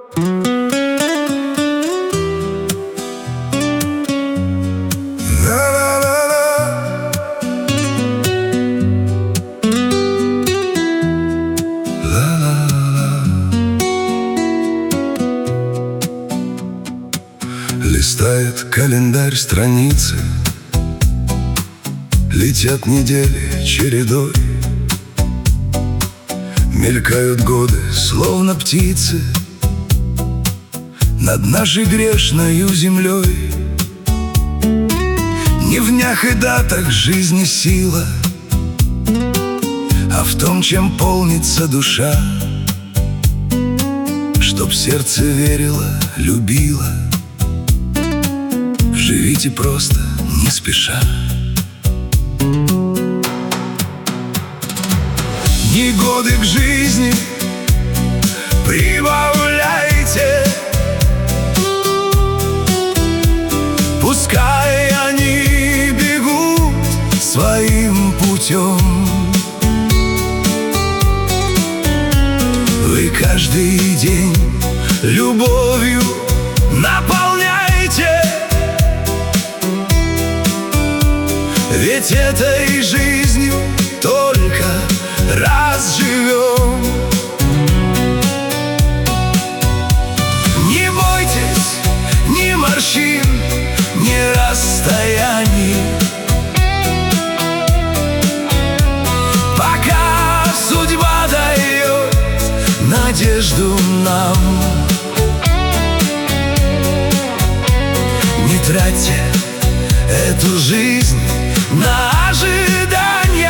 Листает календарь страницы, летят недели чередой, мелькают годы, словно птицы, над нашей грешною землей. Не в днях и датах жизни сила, а в том, чем полнится душа, чтоб сердце верило, любило. Живите просто, не спеша. Ни годы к жизни прибавляйте, пускай они бегут своим путем. Вы каждый день любовью наполняйте, ведь этой жизнью только раз живем. Не бойтесь ни морщин, ни расстояний, пока судьба дает надежду нам. Не тратьте эту жизнь на ожидания,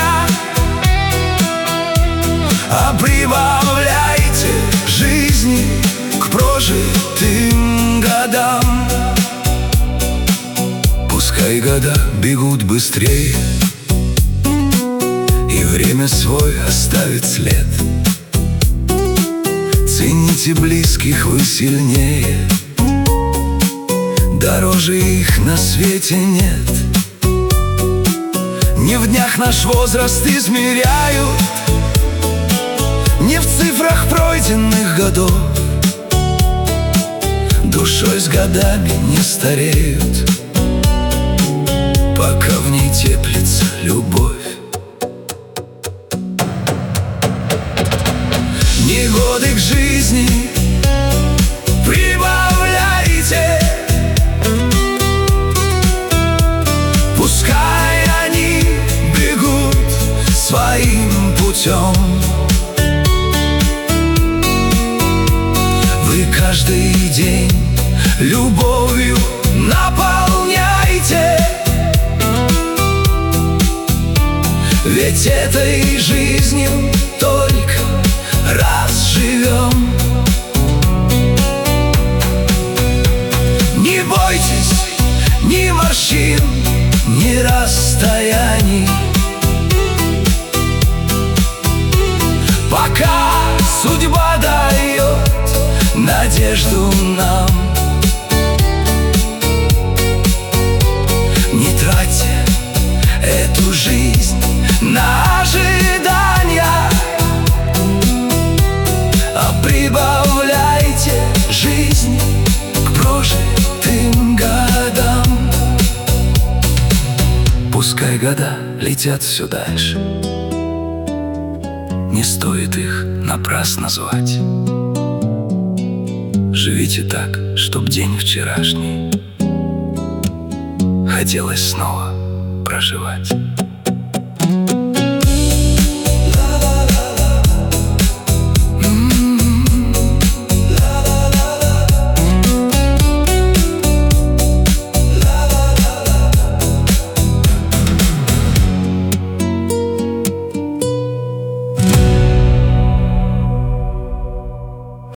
а прибавляйте жизни к прожитым годам. Пускай года бегут быстрее, и время свой оставит след. Цените близких вы сильнее, дороже их на свете нет. Не в днях наш возраст измеряют, не в цифрах пройденных годов. Душой с годами не стареют, пока в ней теплится любовь. Не годы к жизни прибавляйте, пускай они бегут своим путем. Вы каждый день любовью наполняйте, ведь этой жизнью только раз живем. Не бойтесь ни морщин, ни расстояний, пока судьба дает надежду нам. Не тратьте эту жизнь на ожидания, а прибавляйте жизни к прожитым годам. Пускай года летят все дальше, не стоит их напрасно звать. Живите так, чтоб день вчерашний хотелось снова проживать.